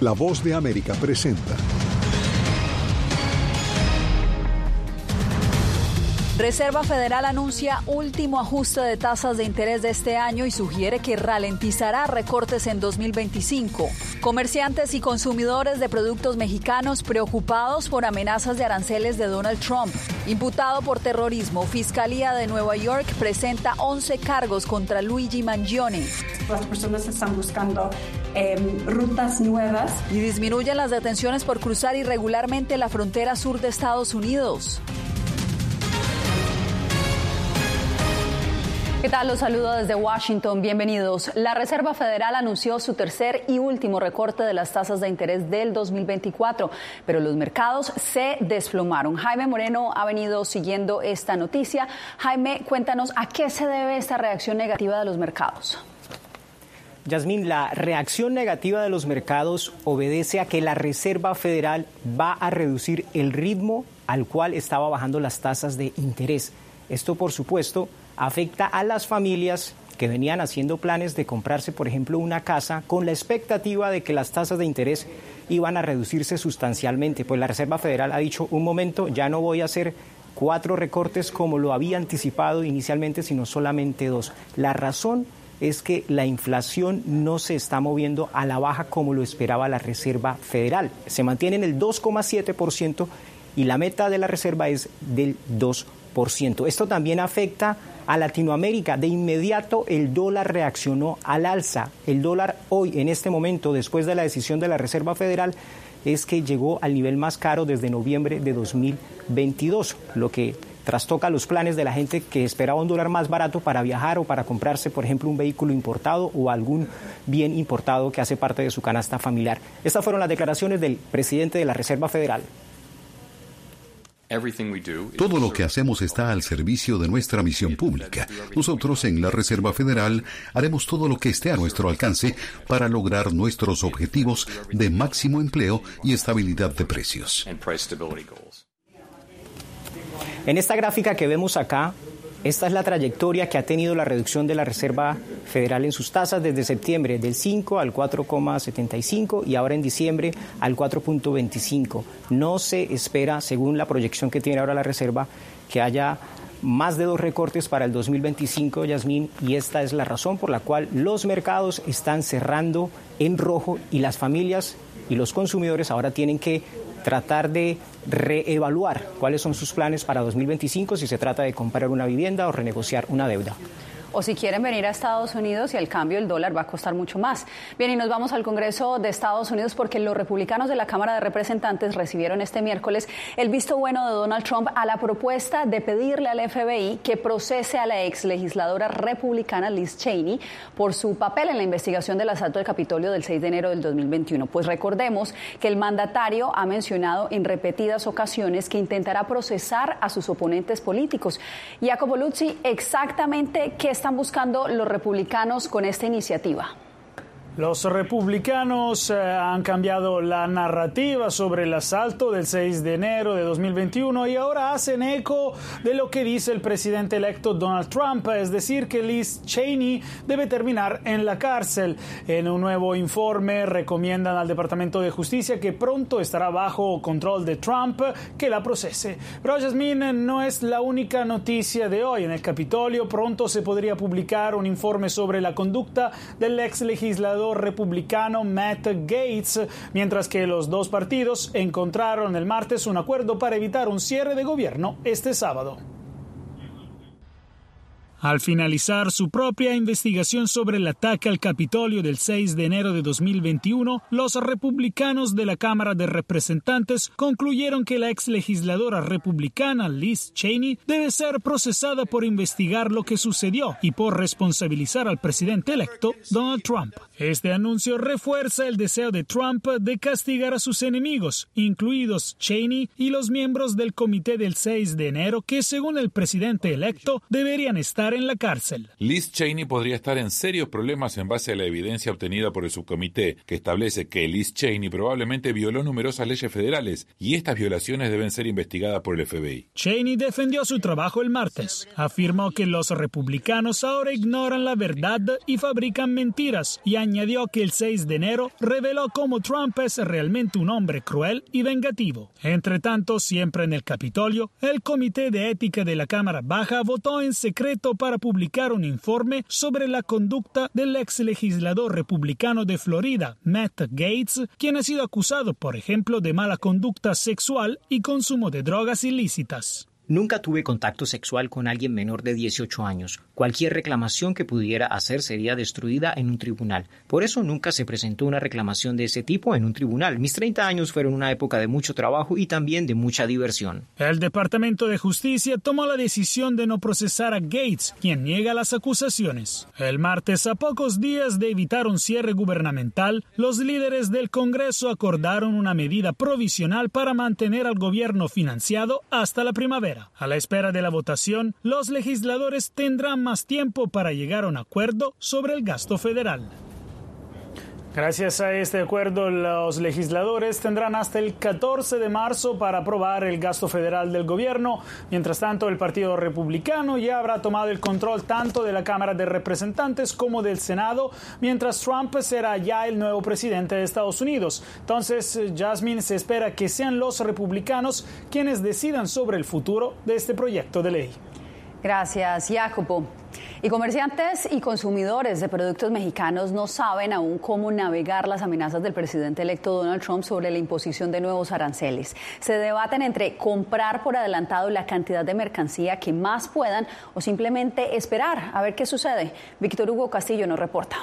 La Voz de América presenta. Reserva Federal anuncia último ajuste de tasas de interés de este año y sugiere que ralentizará recortes en 2025. Comerciantes y consumidores de productos mexicanos preocupados por amenazas de aranceles de Donald Trump. Imputado por terrorismo, Fiscalía de Nueva York presenta 11 cargos contra Luigi Mangione. Las personas están buscando rutas nuevas. Y disminuyen las detenciones por cruzar irregularmente la frontera sur de Estados Unidos. ¿Qué tal? Los saludo desde Washington. Bienvenidos. La Reserva Federal anunció su tercer y último recorte de las tasas de interés del 2024, pero los mercados se desplomaron. Jaime Moreno ha venido siguiendo esta noticia. Jaime, cuéntanos a qué se debe esta reacción negativa de los mercados. Yasmín, la reacción negativa de los mercados obedece a que la Reserva Federal va a reducir el ritmo al cual estaba bajando las tasas de interés. Esto, por supuesto, afecta a las familias que venían haciendo planes de comprarse, por ejemplo, una casa con la expectativa de que las tasas de interés iban a reducirse sustancialmente. Pues la Reserva Federal ha dicho, un momento, ya no voy a hacer 4 recortes como lo había anticipado inicialmente, sino solamente 2. La razón es que la inflación no se está moviendo a la baja como lo esperaba la Reserva Federal. Se mantiene en el 2,7% y la meta de la Reserva es del 2%. Esto también afecta a Latinoamérica. De inmediato el dólar reaccionó al alza. El dólar hoy, en este momento, después de la decisión de la Reserva Federal, es que llegó al nivel más caro desde noviembre de 2022, lo que trastoca los planes de la gente que esperaba un dólar más barato para viajar o para comprarse, por ejemplo, un vehículo importado o algún bien importado que hace parte de su canasta familiar. Estas fueron las declaraciones del presidente de la Reserva Federal. Todo lo que hacemos está al servicio de nuestra misión pública. Nosotros en la Reserva Federal haremos todo lo que esté a nuestro alcance para lograr nuestros objetivos de máximo empleo y estabilidad de precios. En esta gráfica que vemos acá, esta es la trayectoria que ha tenido la reducción de la Reserva Federal en sus tasas desde septiembre, del 5 al 4,75 y ahora en diciembre al 4,25. No se espera, según la proyección que tiene ahora la Reserva, que haya más de 2 recortes para el 2025, Yasmín, y esta es la razón por la cual los mercados están cerrando en rojo y las familias y los consumidores ahora tienen que tratar de reevaluar cuáles son sus planes para 2025 si se trata de comprar una vivienda o renegociar una deuda. O si quieren venir a Estados Unidos y al cambio el dólar va a costar mucho más. Bien, y nos vamos al Congreso de Estados Unidos porque los republicanos de la Cámara de Representantes recibieron este miércoles el visto bueno de Donald Trump a la propuesta de pedirle al FBI que procese a la ex legisladora republicana Liz Cheney por su papel en la investigación del asalto al Capitolio del 6 de enero del 2021. Pues recordemos que el mandatario ha mencionado en repetidas ocasiones que intentará procesar a sus oponentes políticos. Jacopo Luzzi, exactamente qué están buscando los republicanos con esta iniciativa. Los republicanos han cambiado la narrativa sobre el asalto del 6 de enero de 2021 y ahora hacen eco de lo que dice el presidente electo Donald Trump, es decir, que Liz Cheney debe terminar en la cárcel. En un nuevo informe recomiendan al Departamento de Justicia que pronto estará bajo control de Trump que la procese. Pero Yasmín, no es la única noticia de hoy. En el Capitolio pronto se podría publicar un informe sobre la conducta del ex legislador republicano Matt Gaetz, mientras que los dos partidos encontraron el martes un acuerdo para evitar un cierre de gobierno este sábado. Al finalizar su propia investigación sobre el ataque al Capitolio del 6 de enero de 2021, los republicanos de la Cámara de Representantes concluyeron que la ex legisladora republicana Liz Cheney debe ser procesada por investigar lo que sucedió y por responsabilizar al presidente electo Donald Trump. Este anuncio refuerza el deseo de Trump de castigar a sus enemigos, incluidos Cheney y los miembros del comité del 6 de enero que, según el presidente electo, deberían estar estar en la cárcel. Liz Cheney podría estar en serios problemas en base a la evidencia obtenida por el subcomité, que establece que Liz Cheney probablemente violó numerosas leyes federales y estas violaciones deben ser investigadas por el FBI. Cheney defendió su trabajo el martes. Afirmó que los republicanos ahora ignoran la verdad y fabrican mentiras, y añadió que el 6 de enero reveló cómo Trump es realmente un hombre cruel y vengativo. Entre tanto, siempre en el Capitolio, el Comité de Ética de la Cámara Baja votó en secreto para publicar un informe sobre la conducta del ex legislador republicano de Florida, Matt Gaetz, quien ha sido acusado, por ejemplo, de mala conducta sexual y consumo de drogas ilícitas. Nunca tuve contacto sexual con alguien menor de 18 años. Cualquier reclamación que pudiera hacer sería destruida en un tribunal. Por eso nunca se presentó una reclamación de ese tipo en un tribunal. Mis 30 años fueron una época de mucho trabajo y también de mucha diversión. El Departamento de Justicia tomó la decisión de no procesar a Gaetz, quien niega las acusaciones. El martes, a pocos días de evitar un cierre gubernamental, los líderes del Congreso acordaron una medida provisional para mantener al gobierno financiado hasta la primavera. A la espera de la votación, los legisladores tendrán más tiempo para llegar a un acuerdo sobre el gasto federal. Gracias a este acuerdo, los legisladores tendrán hasta el 14 de marzo para aprobar el gasto federal del gobierno. Mientras tanto, el Partido Republicano ya habrá tomado el control tanto de la Cámara de Representantes como del Senado, mientras Trump será ya el nuevo presidente de Estados Unidos. Entonces, Jasmine, se espera que sean los republicanos quienes decidan sobre el futuro de este proyecto de ley. Gracias, Jacopo. Y comerciantes y consumidores de productos mexicanos no saben aún cómo navegar las amenazas del presidente electo Donald Trump sobre la imposición de nuevos aranceles. Se debaten entre comprar por adelantado la cantidad de mercancía que más puedan o simplemente esperar a ver qué sucede. Víctor Hugo Castillo nos reporta.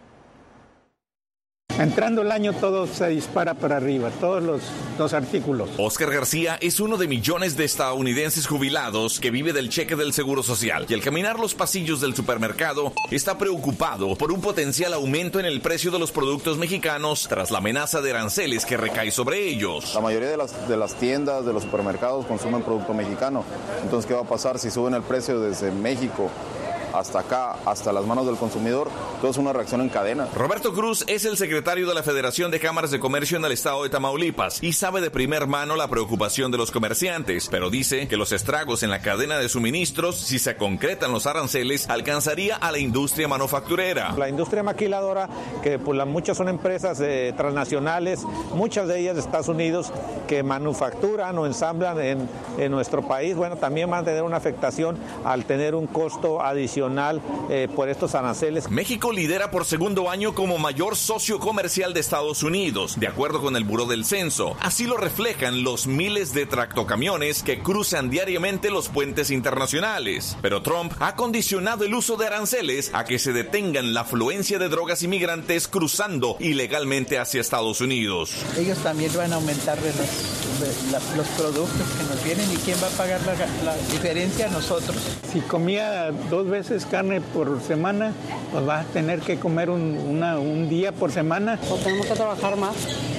Entrando el año todo se dispara para arriba, todos los artículos. Oscar García es uno de millones de estadounidenses jubilados que vive del cheque del Seguro Social y al caminar los pasillos del supermercado está preocupado por un potencial aumento en el precio de los productos mexicanos tras la amenaza de aranceles que recae sobre ellos. La mayoría de las tiendas, de los supermercados consumen producto mexicano. Entonces, ¿qué va a pasar si suben el precio desde México hasta acá, hasta las manos del consumidor? Todo es una reacción en cadena. Roberto Cruz es el secretario de la Federación de Cámaras de Comercio en el estado de Tamaulipas y sabe de primer mano la preocupación de los comerciantes, pero dice que los estragos en la cadena de suministros, si se concretan los aranceles, alcanzaría a la industria manufacturera. La industria maquiladora, que pues muchas son empresas transnacionales, muchas de ellas de Estados Unidos, que manufacturan o ensamblan en nuestro país, bueno, también van a tener una afectación al tener un costo adicional por estos aranceles. México lidera por segundo año como mayor socio comercial de Estados Unidos, de acuerdo con el Buró del Censo. Así lo reflejan los miles de tractocamiones que cruzan diariamente los puentes internacionales. Pero Trump ha condicionado el uso de aranceles a que se detengan la afluencia de drogas inmigrantes cruzando ilegalmente hacia Estados Unidos. Ellos también van a aumentar los productos que nos vienen, y ¿quién va a pagar la diferencia? Nosotros. Si comía 2 veces carne por semana, pues vas a tener que comer un día por semana. O tenemos que trabajar más.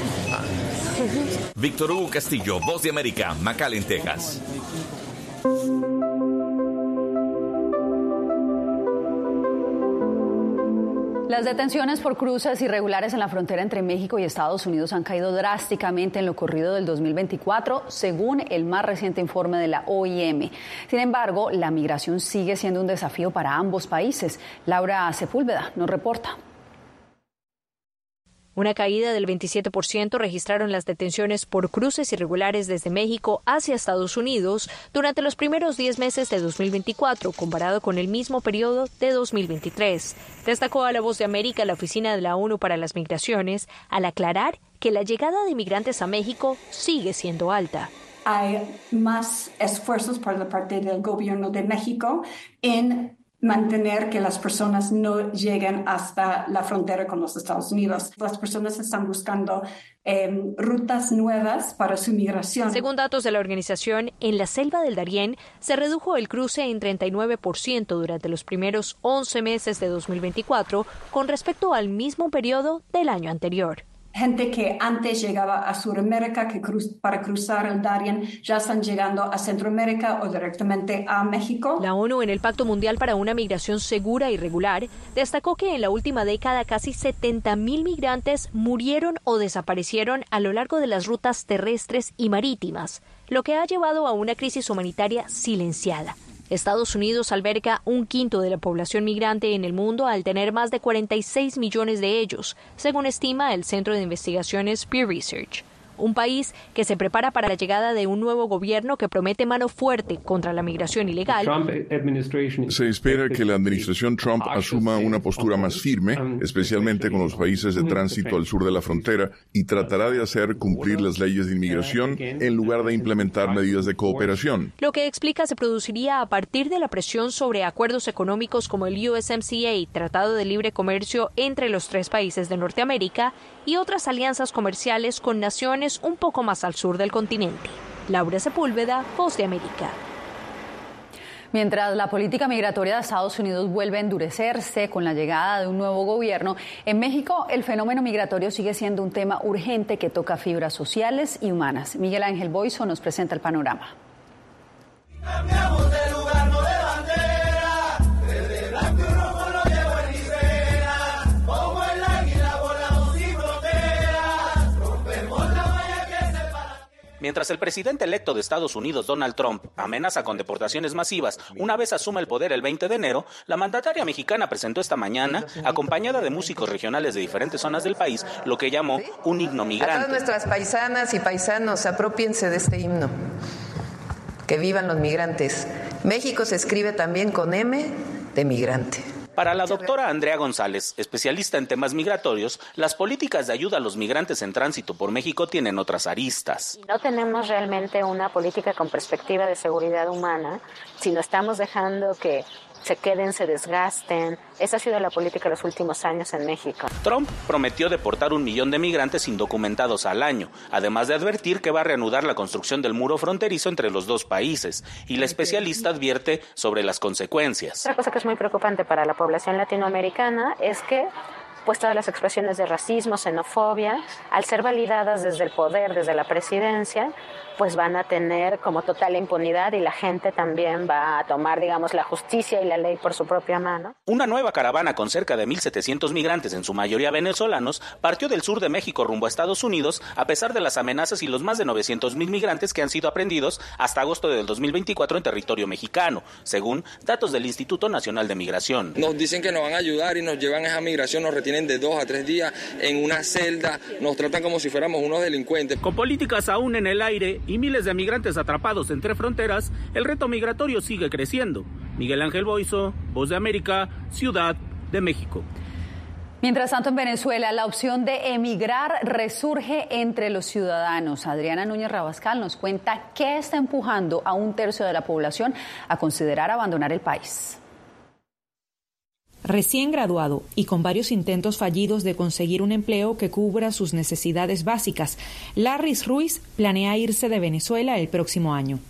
Víctor Hugo Castillo, Voz de América, McAllen, Texas. Las detenciones por cruces irregulares en la frontera entre México y Estados Unidos han caído drásticamente en lo corrido del 2024, según el más reciente informe de la OIM. Sin embargo, la migración sigue siendo un desafío para ambos países. Laura Sepúlveda nos reporta. Una caída del 27% registraron las detenciones por cruces irregulares desde México hacia Estados Unidos durante los primeros 10 meses de 2024, comparado con el mismo periodo de 2023. Destacó a La Voz de América la Oficina de la ONU para las Migraciones al aclarar que la llegada de migrantes a México sigue siendo alta. Hay más esfuerzos por la parte del gobierno de México en mantener que las personas no lleguen hasta la frontera con los Estados Unidos. Las personas están buscando rutas nuevas para su migración. Según datos de la organización, en la selva del Darién se redujo el cruce en 39% durante los primeros 11 meses de 2024 con respecto al mismo periodo del año anterior. gente que antes llegaba a Sudamérica, para cruzar el Darién, ya están llegando a Centroamérica o directamente a México. La ONU, en el Pacto Mundial para una Migración Segura y Regular, destacó que en la última década casi 70.000 migrantes murieron o desaparecieron a lo largo de las rutas terrestres y marítimas, lo que ha llevado a una crisis humanitaria silenciada. Estados Unidos alberga 1/5 de la población migrante en el mundo al tener más de 46 millones de ellos, según estima el Centro de Investigaciones Pew Research. Un país que se prepara para la llegada de un nuevo gobierno que promete mano fuerte contra la migración ilegal. Se espera que la administración Trump asuma una postura más firme, especialmente con los países de tránsito al sur de la frontera, y tratará de hacer cumplir las leyes de inmigración en lugar de implementar medidas de cooperación. Lo que explica se produciría a partir de la presión sobre acuerdos económicos como el USMCA, Tratado de Libre Comercio entre los 3 países de Norteamérica, y otras alianzas comerciales con naciones un poco más al sur del continente. Laura Sepúlveda, Voz de América. Mientras la política migratoria de Estados Unidos vuelve a endurecerse con la llegada de un nuevo gobierno, en México el fenómeno migratorio sigue siendo un tema urgente que toca fibras sociales y humanas. Miguel Ángel Boiso nos presenta el panorama. Cambiamos de lugar, no de bandera, desde blanco y rojo lo llevo en Rivera, como el águila volamos sin fronteras, rompemos la valla que separa. Mientras el presidente electo de Estados Unidos, Donald Trump, amenaza con deportaciones masivas una vez asuma el poder el 20 de enero, la mandataria mexicana presentó esta mañana, acompañada de músicos regionales de diferentes zonas del país, lo que llamó un himno migrante. A todas nuestras paisanas y paisanos, aprópiense de este himno. Que vivan los migrantes. México se escribe también con M de migrante. Para la doctora Andrea González, especialista en temas migratorios, las políticas de ayuda a los migrantes en tránsito por México tienen otras aristas. No tenemos realmente una política con perspectiva de seguridad humana, sino estamos dejando que se queden, se desgasten. Esa ha sido la política de los últimos años en México. Trump prometió deportar 1 millón de migrantes indocumentados al año, además de advertir que va a reanudar la construcción del muro fronterizo entre los 2 países. Y la especialista advierte sobre las consecuencias. Otra cosa que es muy preocupante para la población latinoamericana es que todas las expresiones de racismo, xenofobia, al ser validadas desde el poder, desde la presidencia, pues van a tener como total impunidad y la gente también va a tomar, digamos, la justicia y la ley por su propia mano. Una nueva caravana con cerca de 1,700 migrantes, en su mayoría venezolanos, partió del sur de México rumbo a Estados Unidos, a pesar de las amenazas y los más de 900,000 migrantes que han sido aprendidos hasta agosto del 2024 en territorio mexicano, según datos del Instituto Nacional de Migración. Nos dicen que nos van a ayudar y nos llevan a esa migración, nos retienen de 2 a 3 días en una celda, nos tratan como si fuéramos unos delincuentes. Con políticas aún en el aire y miles de migrantes atrapados entre fronteras, el reto migratorio sigue creciendo. Miguel Ángel Boiso, Voz de América, Ciudad de México. Mientras tanto, en Venezuela, la opción de emigrar resurge entre los ciudadanos. Adriana Núñez Rabascal nos cuenta qué está empujando a 1/3 de la población a considerar abandonar el país. Recién graduado y con varios intentos fallidos de conseguir un empleo que cubra sus necesidades básicas, Larris Ruiz planea irse de Venezuela el próximo año.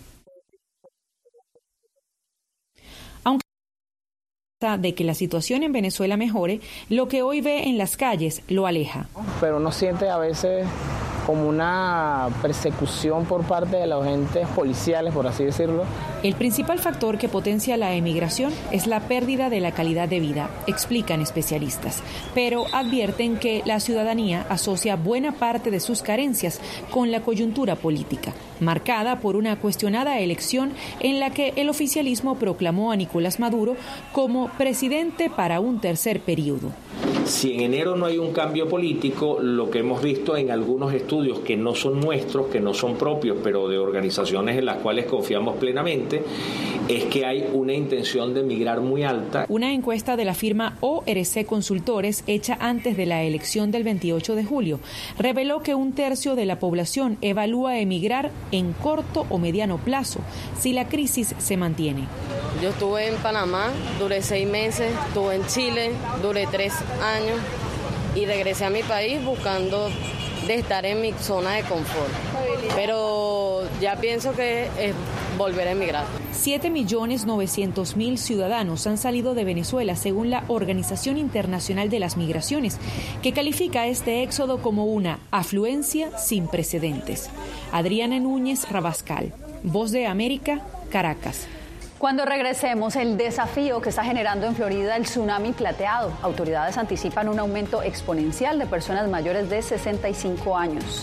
Aunque de que la situación en Venezuela mejore, lo que hoy ve en las calles lo aleja. Pero uno siente a veces como una persecución por parte de los agentes policiales, por así decirlo. El principal factor que potencia la emigración es la pérdida de la calidad de vida, explican especialistas, pero advierten que la ciudadanía asocia buena parte de sus carencias con la coyuntura política, marcada por una cuestionada elección en la que el oficialismo proclamó a Nicolás Maduro como presidente para un 3er periodo. Si en enero no hay un cambio político, lo que hemos visto en algunos estudios que no son nuestros, que no son propios, pero de organizaciones en las cuales confiamos plenamente, es que hay una intención de migrar muy alta. Una encuesta de la firma ORC Consultores, hecha antes de la elección del 28 de julio, reveló que 1/3 de la población evalúa emigrar en corto o mediano plazo si la crisis se mantiene. Yo estuve en Panamá, duré 6 meses, estuve en Chile, duré 3 años y regresé a mi país buscando de estar en mi zona de confort. Pero ya pienso que es volver a emigrar. 7.900.000 ciudadanos han salido de Venezuela, según la Organización Internacional de las Migraciones, que califica este éxodo como una afluencia sin precedentes. Adriana Núñez Rabascal, Voz de América, Caracas. Cuando regresemos, el desafío que está generando en Florida el tsunami plateado. Autoridades anticipan un aumento exponencial de personas mayores de 65 años.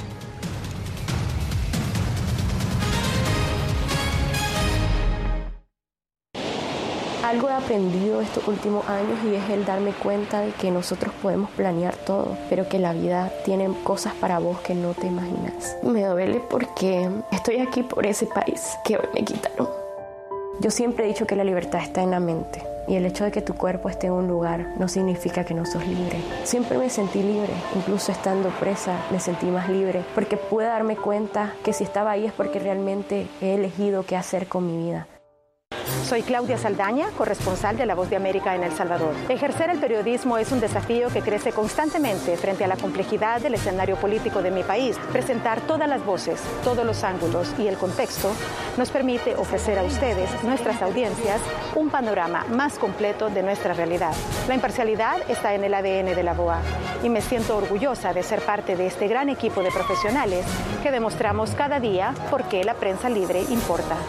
Algo he aprendido estos últimos años y es el darme cuenta de que nosotros podemos planear todo, pero que la vida tiene cosas para vos que no te imaginas. Me duele porque estoy aquí por ese país que hoy me quitaron. Yo siempre he dicho que la libertad está en la mente y el hecho de que tu cuerpo esté en un lugar no significa que no sos libre. Siempre me sentí libre, incluso estando presa me sentí más libre porque pude darme cuenta que si estaba ahí es porque realmente he elegido qué hacer con mi vida. Soy Claudia Saldaña, corresponsal de La Voz de América en El Salvador. Ejercer el periodismo es un desafío que crece constantemente frente a la complejidad del escenario político de mi país. Presentar todas las voces, todos los ángulos y el contexto nos permite ofrecer a ustedes, nuestras audiencias, un panorama más completo de nuestra realidad. La imparcialidad está en el ADN de la VOA y me siento orgullosa de ser parte de este gran equipo de profesionales que demostramos cada día por qué la prensa libre importa.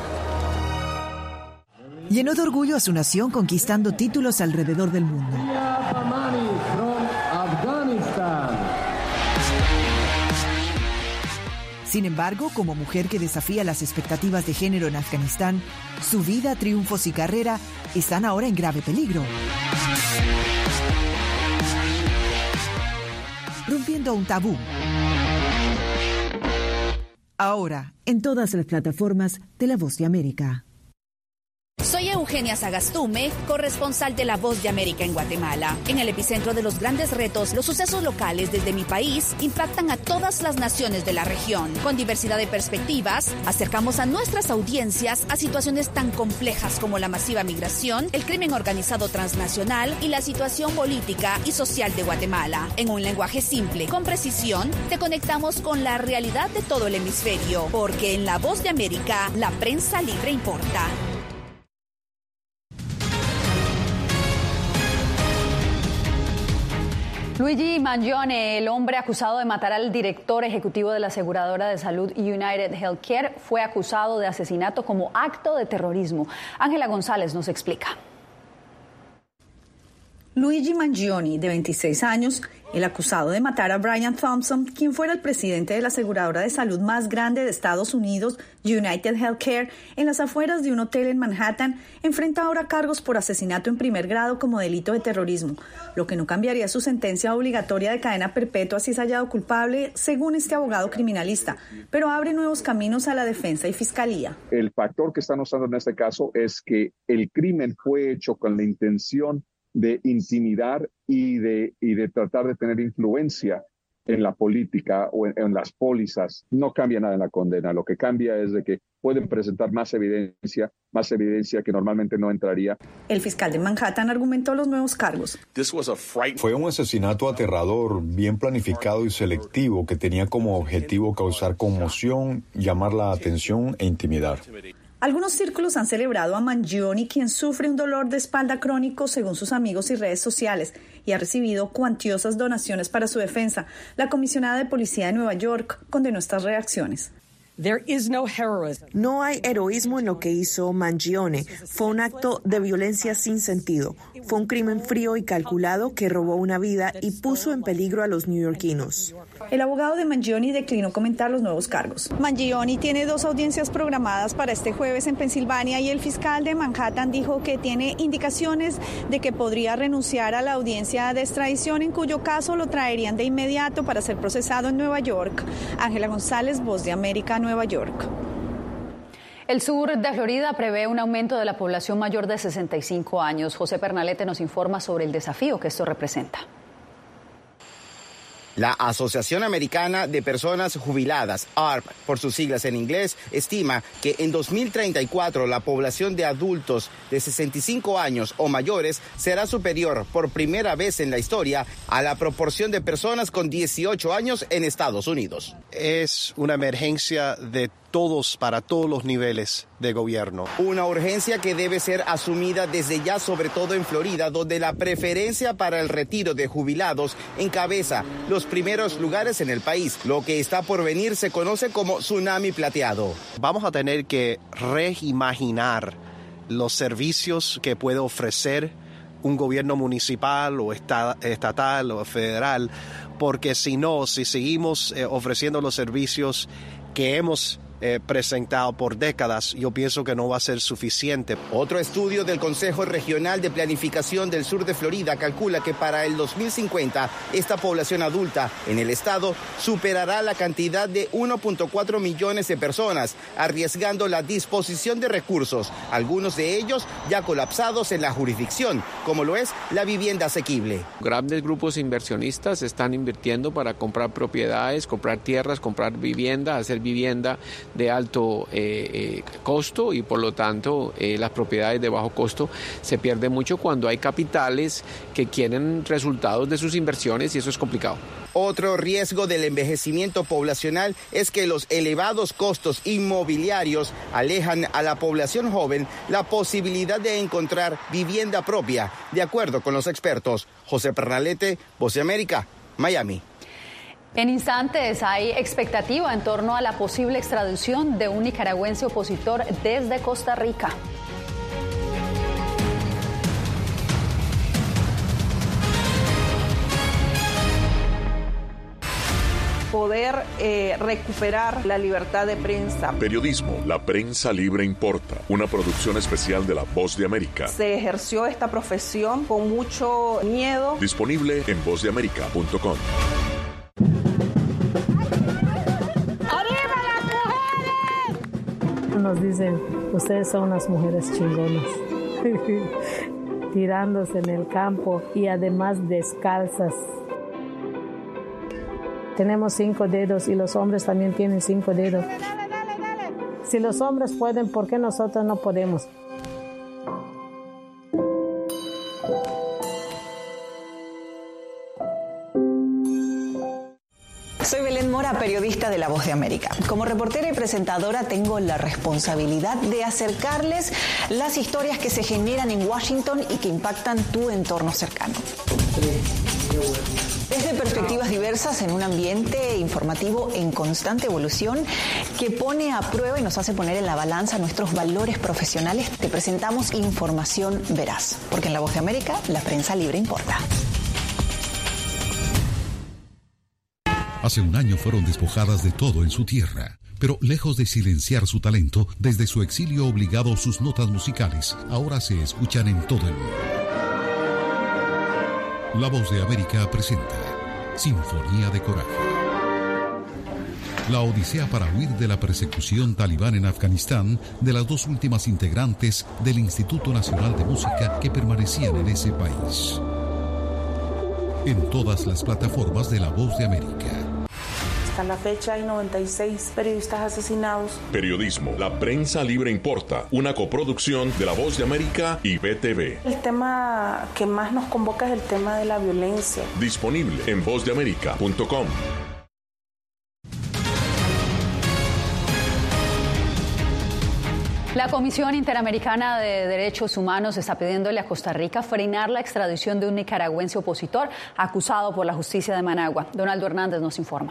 Llenó de orgullo a su nación conquistando títulos alrededor del mundo. Sin embargo, como mujer que desafía las expectativas de género en Afganistán, su vida, triunfos y carrera están ahora en grave peligro. Rompiendo un tabú. Ahora, en todas las plataformas de La Voz de América. Soy Eugenia Sagastume, corresponsal de La Voz de América en Guatemala. En el epicentro de los grandes retos, los sucesos locales desde mi país impactan a todas las naciones de la región. Con diversidad de perspectivas, acercamos a nuestras audiencias a situaciones tan complejas como la masiva migración, el crimen organizado transnacional y la situación política y social de Guatemala. En un lenguaje simple, con precisión, te conectamos con la realidad de todo el hemisferio, porque en La Voz de América, la prensa libre importa. Luigi Mangione, el hombre acusado de matar al director ejecutivo de la aseguradora de salud United Healthcare, fue acusado de asesinato como acto de terrorismo. Ángela González nos explica. Luigi Mangione, de 26 años, el acusado de matar a Brian Thompson, quien fuera el presidente de la aseguradora de salud más grande de Estados Unidos, United Healthcare, en las afueras de un hotel en Manhattan, enfrenta ahora cargos por asesinato en primer grado como delito de terrorismo, lo que no cambiaría su sentencia obligatoria de cadena perpetua si es hallado culpable, según este abogado criminalista, pero abre nuevos caminos a la defensa y fiscalía. El factor que están usando en este caso es que el crimen fue hecho con la intención de intimidar y de tratar de tener influencia en la política o en las pólizas. No cambia nada en la condena. Lo que cambia es de que pueden presentar más evidencia que normalmente no entraría. El fiscal de Manhattan argumentó los nuevos cargos. Fue un asesinato aterrador, bien planificado y selectivo que tenía como objetivo causar conmoción, llamar la atención e intimidar. Algunos círculos han celebrado a Mangione, quien sufre un dolor de espalda crónico según sus amigos y redes sociales, y ha recibido cuantiosas donaciones para su defensa. La comisionada de policía de Nueva York condenó estas reacciones. No hay heroísmo en lo que hizo Mangione. Fue un acto de violencia sin sentido. Fue un crimen frío y calculado que robó una vida y puso en peligro a los neoyorquinos. El abogado de Mangione declinó comentar los nuevos cargos. Mangione tiene 2 audiencias programadas para este jueves en Pensilvania y el fiscal de Manhattan dijo que tiene indicaciones de que podría renunciar a la audiencia de extradición, en cuyo caso lo traerían de inmediato para ser procesado en Nueva York. Ángela González, Voz de América, Nueva York. El sur de Florida prevé un aumento de la población mayor de 65 años. José Pernalete nos informa sobre el desafío que esto representa. La Asociación Americana de Personas Jubiladas, AARP, por sus siglas en inglés, estima que en 2034 la población de adultos de 65 años o mayores será superior por primera vez en la historia a la proporción de personas con 18 años en Estados Unidos. Es una emergencia de todos, para todos los niveles de gobierno. Una urgencia que debe ser asumida desde ya, sobre todo en Florida, donde la preferencia para el retiro de jubilados encabeza los primeros lugares en el país. Lo que está por venir se conoce como tsunami plateado. Vamos a tener que reimaginar los servicios que puede ofrecer un gobierno municipal o estatal o federal, porque si seguimos ofreciendo los servicios que hemos presentado por décadas, yo pienso que no va a ser suficiente. Otro estudio del Consejo Regional de Planificación del Sur de Florida calcula que para el 2050 esta población adulta en el estado superará la cantidad de 1.4 millones de personas, arriesgando la disposición de recursos, algunos de ellos ya colapsados en la jurisdicción, como lo es la vivienda asequible. Grandes grupos inversionistas están invirtiendo para comprar propiedades, comprar tierras, comprar vivienda, hacer vivienda de alto costo, y por lo tanto las propiedades de bajo costo se pierden mucho cuando hay capitales que quieren resultados de sus inversiones, y eso es complicado. Otro riesgo del envejecimiento poblacional es que los elevados costos inmobiliarios alejan a la población joven la posibilidad de encontrar vivienda propia, de acuerdo con los expertos. José Pernalete, Voz de América, Miami. En instantes hay expectativa en torno a la posible extradición de un nicaragüense opositor desde Costa Rica. Poder recuperar la libertad de prensa. Periodismo, la prensa libre importa. Una producción especial de La Voz de América. Se ejerció esta profesión con mucho miedo. Disponible en vozdeamerica.com. Nos dicen, ustedes son unas mujeres chingonas, tirándose en el campo y además descalzas. Tenemos 5 dedos y los hombres también tienen 5 dedos. Si los hombres pueden, ¿por qué nosotros no podemos? Soy Belén Mora, periodista de La Voz de América. Como reportera y presentadora tengo la responsabilidad de acercarles las historias que se generan en Washington y que impactan tu entorno cercano. Desde perspectivas diversas en un ambiente informativo en constante evolución que pone a prueba y nos hace poner en la balanza nuestros valores profesionales, te presentamos información veraz. Porque en La Voz de América, la prensa libre importa. Hace un año fueron despojadas de todo en su tierra, pero lejos de silenciar su talento, desde su exilio obligado sus notas musicales ahora se escuchan en todo el mundo. La Voz de América presenta Sinfonía de Coraje. La odisea para huir de la persecución talibán en Afganistán de las 2 últimas integrantes del Instituto Nacional de Música que permanecían en ese país. En todas las plataformas de La Voz de América. Hasta la fecha hay 96 periodistas asesinados. Periodismo, la prensa libre importa. Una coproducción de La Voz de América y BTV. El tema que más nos convoca es el tema de la violencia. Disponible en vozdeamerica.com. La Comisión Interamericana de Derechos Humanos está pidiéndole a Costa Rica frenar la extradición de un nicaragüense opositor acusado por la justicia de Managua. Donaldo Hernández nos informa.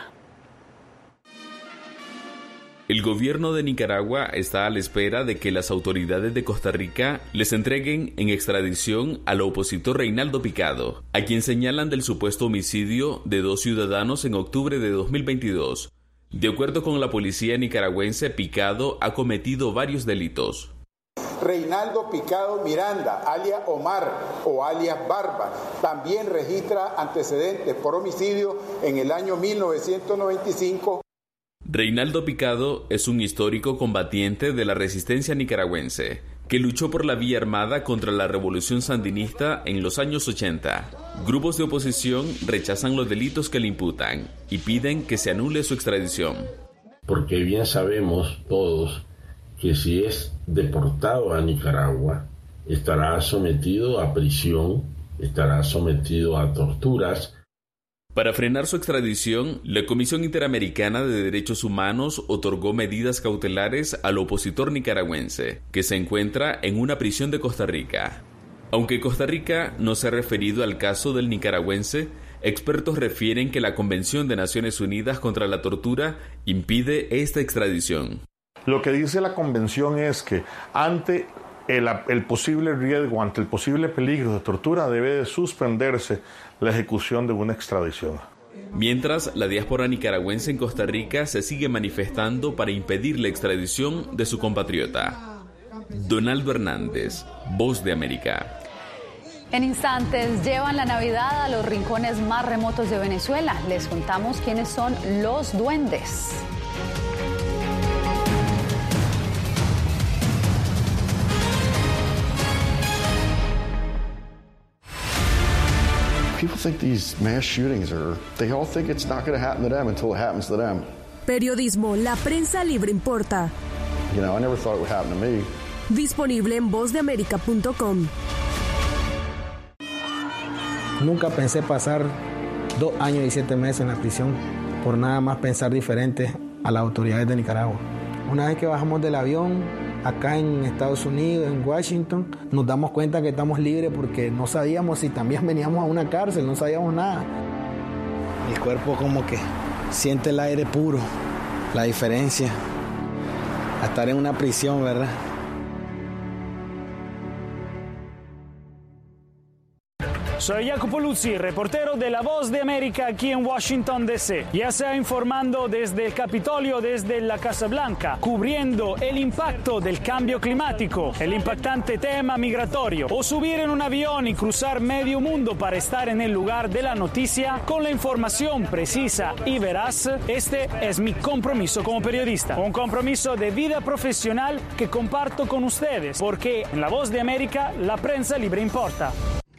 El gobierno de Nicaragua está a la espera de que las autoridades de Costa Rica les entreguen en extradición al opositor Reinaldo Picado, a quien señalan del supuesto homicidio de 2 ciudadanos en octubre de 2022. De acuerdo con la policía nicaragüense, Picado ha cometido varios delitos. Reinaldo Picado Miranda, alias Omar o alias Barba, también registra antecedentes por homicidio en el año 1995. Reinaldo Picado es un histórico combatiente de la resistencia nicaragüense. que luchó por la vía armada contra la revolución sandinista en los años 80. Grupos de oposición rechazan los delitos que le imputan y piden que se anule su extradición. Porque bien sabemos todos que si es deportado a Nicaragua, estará sometido a prisión, estará sometido a torturas. Para frenar su extradición, la Comisión Interamericana de Derechos Humanos otorgó medidas cautelares al opositor nicaragüense, que se encuentra en una prisión de Costa Rica. Aunque Costa Rica no se ha referido al caso del nicaragüense, expertos refieren que la Convención de Naciones Unidas contra la Tortura impide esta extradición. Lo que dice la Convención es que ante el posible riesgo, ante el posible peligro de tortura, debe de suspenderse la ejecución de una extradición. Mientras, la diáspora nicaragüense en Costa Rica se sigue manifestando para impedir la extradición de su compatriota. Donaldo Hernández, Voz de América. En instantes llevan la Navidad a los rincones más remotos de Venezuela. Les contamos quiénes son los duendes. People think these mass shootings they all think it's not going to happen to them until it happens to them. Periodismo, la prensa libre importa. You know, I never thought it would happen to me. Disponible en vozdeamerica.com. Nunca pensé pasar 2 años y 7 meses en la prisión por nada más pensar diferente a las autoridades de Nicaragua. Una vez que bajamos del avión, acá en Estados Unidos, en Washington, nos damos cuenta que estamos libres porque no sabíamos si también veníamos a una cárcel, no sabíamos nada. El cuerpo como que siente el aire puro, la diferencia a estar en una prisión, ¿verdad? Soy Jacopo Luzzi, reportero de La Voz de América aquí en Washington, D.C. Ya sea informando desde el Capitolio, desde la Casa Blanca, cubriendo el impacto del cambio climático, el impactante tema migratorio, o subir en un avión y cruzar medio mundo para estar en el lugar de la noticia con la información precisa y veraz, este es mi compromiso como periodista. Un compromiso de vida profesional que comparto con ustedes, porque en La Voz de América la prensa libre importa.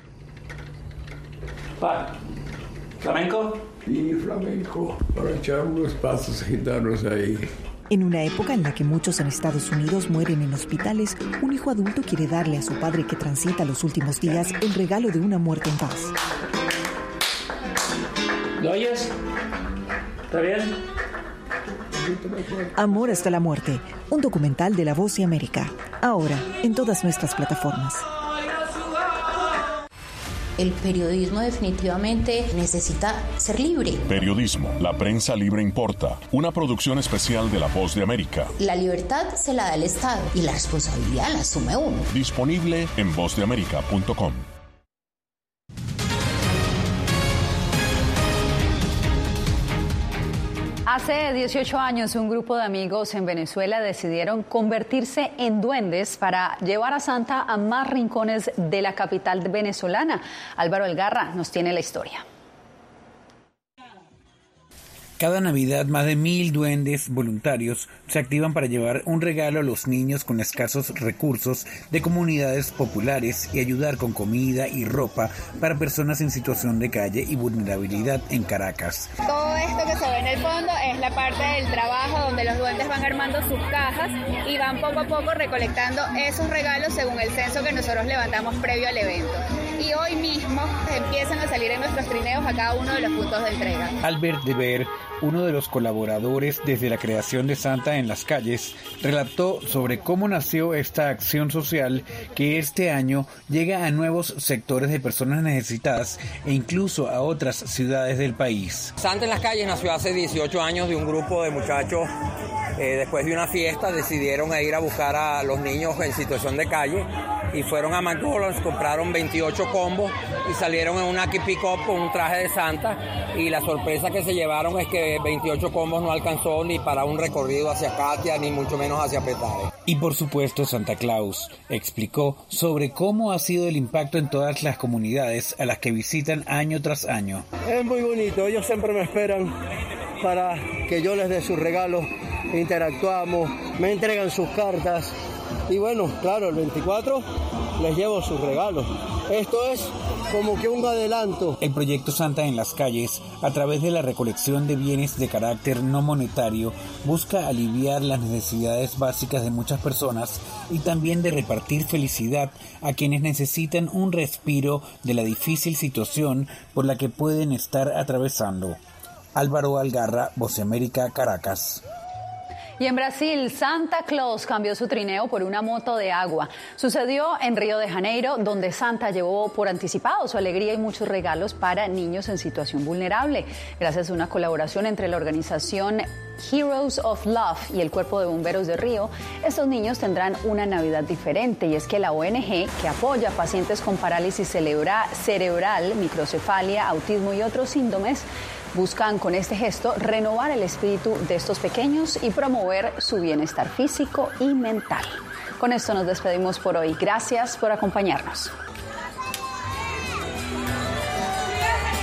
¿Flamenco? Sí, flamenco, para echar unos pasos gitanos ahí. En una época en la que muchos en Estados Unidos mueren en hospitales, un hijo adulto quiere darle a su padre que transita los últimos días el regalo de una muerte en paz. ¿Lo oyes? ¿Está bien? Amor hasta la muerte, un documental de La Voz de América. Ahora, en todas nuestras plataformas. El periodismo definitivamente necesita ser libre. Periodismo, la prensa libre importa. Una producción especial de La Voz de América. La libertad se la da el Estado y la responsabilidad la asume uno. Disponible en vozdeamerica.com. Hace 18 años, un grupo de amigos en Venezuela decidieron convertirse en duendes para llevar a Santa a más rincones de la capital venezolana. Álvaro Elgarra nos tiene la historia. Cada Navidad, más de 1,000 duendes voluntarios se activan para llevar un regalo a los niños con escasos recursos de comunidades populares y ayudar con comida y ropa para personas en situación de calle y vulnerabilidad en Caracas. Todo esto que se ve en el fondo es la parte del trabajo donde los duendes van armando sus cajas y van poco a poco recolectando esos regalos según el censo que nosotros levantamos previo al evento. Y hoy mismo empiezan a salir en nuestros trineos a cada uno de los puntos de entrega. Albert de Ver, uno de los colaboradores desde la creación de Santa en las calles, relató sobre cómo nació esta acción social que este año llega a nuevos sectores de personas necesitadas e incluso a otras ciudades del país. Santa en las calles nació hace 18 años de un grupo de muchachos. Después de una fiesta decidieron ir a buscar a los niños en situación de calle y fueron a McDonald's, compraron 28 combos y salieron en una pick-up con un traje de Santa, y la sorpresa que se llevaron es que 28 combos no alcanzó ni para un recorrido hacia Katia ni mucho menos hacia Petare. Y por supuesto Santa Claus explicó sobre cómo ha sido el impacto en todas las comunidades a las que visitan año tras año. Es muy bonito, ellos siempre me esperan para que yo les dé sus regalos, interactuamos, me entregan sus cartas Y bueno, claro, el 24 les llevo sus regalos. Esto es como que un adelanto. El proyecto Santa en las calles, a través de la recolección de bienes de carácter no monetario, busca aliviar las necesidades básicas de muchas personas y también de repartir felicidad a quienes necesitan un respiro de la difícil situación por la que pueden estar atravesando. Álvaro Algarra, Voz de América, Caracas. Y en Brasil, Santa Claus cambió su trineo por una moto de agua. Sucedió en Río de Janeiro, donde Santa llevó por anticipado su alegría y muchos regalos para niños en situación vulnerable. Gracias a una colaboración entre la organización Heroes of Love y el Cuerpo de Bomberos de Río, estos niños tendrán una Navidad diferente, y es que la ONG, que apoya a pacientes con parálisis cerebral, microcefalia, autismo y otros síndromes, buscan con este gesto renovar el espíritu de estos pequeños y promover su bienestar físico y mental. Con esto nos despedimos por hoy. Gracias por acompañarnos.